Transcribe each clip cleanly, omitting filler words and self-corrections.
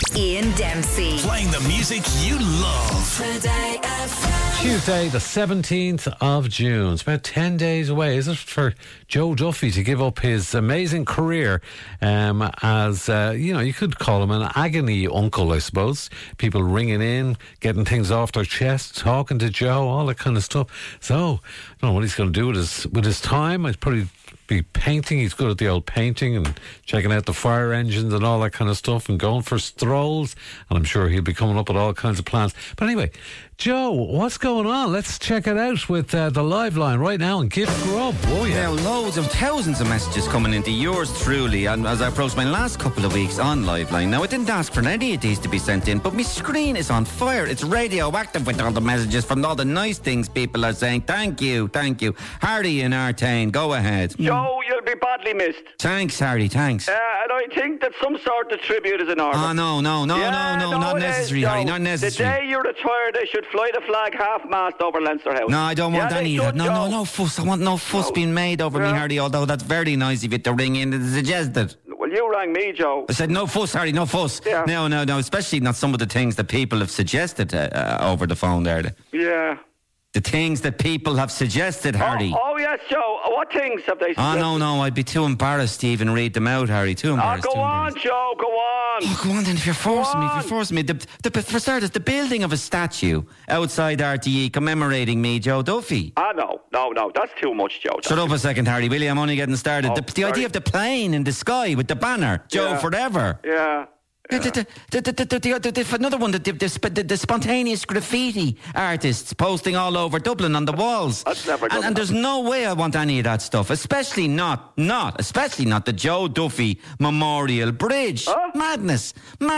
Ian Dempsey. Playing the music you love. Today FM. Tuesday, the 17th of June. It's about 10 days away, is it, for Joe Duffy to give up his amazing career as, you could call him an agony uncle, I suppose. People ringing in, getting things off their chest, talking to Joe, all that kind of stuff. So, I don't know what he's going to do with his time. I'd probably be painting. He's good at the old painting and checking out the fire engines and all that kind of stuff and going for strolls, and I'm sure he'll be coming up with all kinds of plans. But anyway, Joe, what's going on? Let's check it out with the live line right now and Gift Grub. Oh yeah, loads of thousands of messages coming into yours truly, and as I approached my last couple of weeks on live line. Now, I didn't ask for any of these to be sent in, but my screen is on fire. It's radioactive with all the messages from all the nice things people are saying. Thank you. Hardy in Artane, go ahead. Joe, you'll be badly missed. Thanks, Hardy, thanks. And I think that some sort of tribute is in order. Oh, no, not necessary, Harry, not necessary. The day you're retired, they should fly the flag half-mast over Leinster House. No, I don't want any of that. No fuss. I want no fuss being made over me, Hardy, although that's very nice of you to ring in and suggest it. Well, you rang me, Joe. I said no fuss, Hardy, no fuss. Yeah. No, especially not some of the things that people have suggested over the phone there. Yeah. The things that people have suggested, Hardy. Oh, yes, Joe. What things have they suggested? Oh, no, I'd be too embarrassed to even read them out, Harry. Too embarrassed. Go on, Joe, go on. Oh, go on then, if you're forcing me. For starters, the building of a statue outside RTE commemorating me, Joe Duffy. No, that's too much, Joe. Shut up a second, Harry, will you? I'm only getting started. The idea of the plane in the sky with the banner, Joe Forever. Yeah. Another one, the spontaneous graffiti artists posting all over Dublin on the walls. That's never good. And there's no way I want any of that stuff, especially not the Joe Duffy Memorial Bridge. Huh? Madness.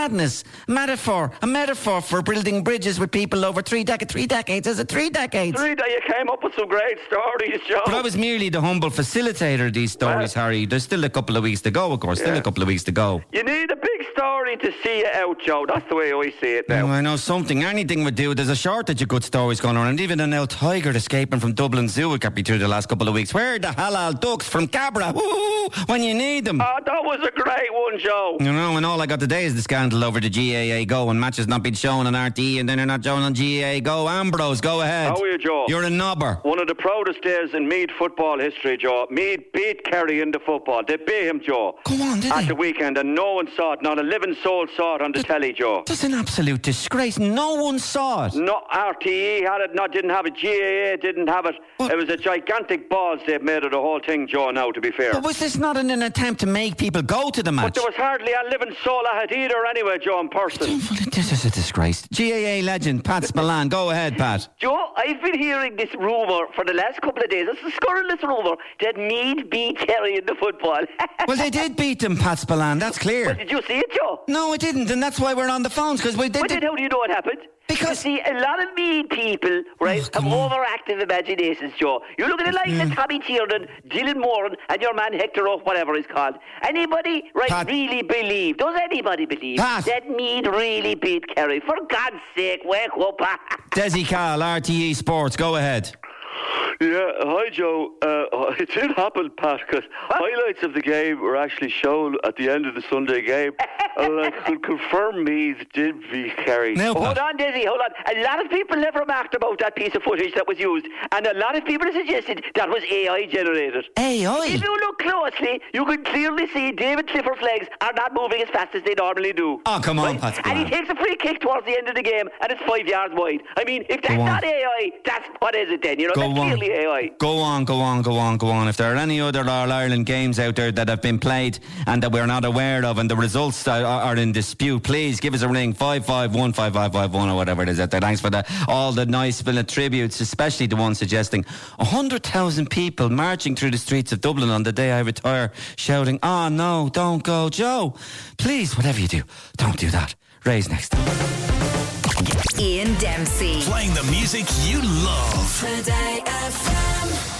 A metaphor for building bridges with people over 3 decades. Is it 3 decades? You came up with some great stories, Joe. But I was merely the humble facilitator of these stories, Harry. There's still a couple of weeks to go, of course. Yeah. Still a couple of weeks to go. You need a big story to see it out, Joe. That's the way I see it now. I know something. Anything would do. There's a shortage of good stories going on, and even an old tiger escaping from Dublin Zoo would get me through the last couple of weeks. Where are the halal ducks from Cabra? Woo, when you need them. Oh, that was a great one, Joe. You know, and all I got today is the scandal over the GAA Go, and matches not being shown on RTE, and then they're not shown on GAA Go. Ambrose, go ahead. How are you, Joe? You're a knobber. One of the proudest days in Meath football history, Joe. Meath beat Kerry in the football. They beat him, Joe. Go on, did At they? the weekend, and no one saw it. Not a living soul saw it on the telly, Joe. That's an absolute disgrace. No one saw it. No, RTE had it, didn't have it. GAA didn't have it. What? It was a gigantic balls they've made of the whole thing, Joe, now, to be fair. But was this not an attempt to make people go to the match? But there was hardly a living soul at it either anyway, Joe, in person. This is a disgrace. GAA legend, Pat Spillane. Go ahead, Pat. Joe, I've been hearing this rumour for the last couple of days. It's a scurrilous rumour that Meath beat Kerry in the football. Well, they did beat them, Pat Spillane. That's clear. But did you see it, Joe? No, I didn't, and that's why we're on the phones, because we did. But then how do you know what happened? Because you see, a lot of Meath people, right, have overactive imaginations, Joe. You look at it like Tommy Tiernan, Dylan Moran, and your man Hector Oak, whatever he's called. Anybody, right, Pat. really believe, does anybody believe Pat. that Meath really beat Kerry? For God's sake, wake up. Desi Cahill, RTE Sports, go ahead. Yeah, hi Joe. It did happen, Pat, because highlights of the game were actually shown at the end of the Sunday game. And I could confirm Meath did beat Kerry. Now, Hold Pat. on, Desi, hold on. A lot of people have remarked about that piece of footage that was used, and a lot of people have suggested that was AI generated. AI? If you look closely, you can clearly see David Clifford's legs are not moving as fast as they normally do. Oh, come on, Pat And he Spillane. takes a free kick towards the end of the game, and it's 5 yards wide. I mean, if that's Go on. not AI, that's what is it then? You know, Go that's on. clearly AI. Go on. If there are any other All-Ireland games out there that have been played and that we're not aware of and the results are in dispute, please give us a ring, 551 5551 or whatever it is out there. Thanks for all the nice tributes, especially the one suggesting 100,000 people marching through the streets of Dublin on the day I retire, shouting, "Oh no, don't go, Joe. Please, whatever you do, don't do that." Ray's next. Ian Dempsey. Playing the music you love. Today FM.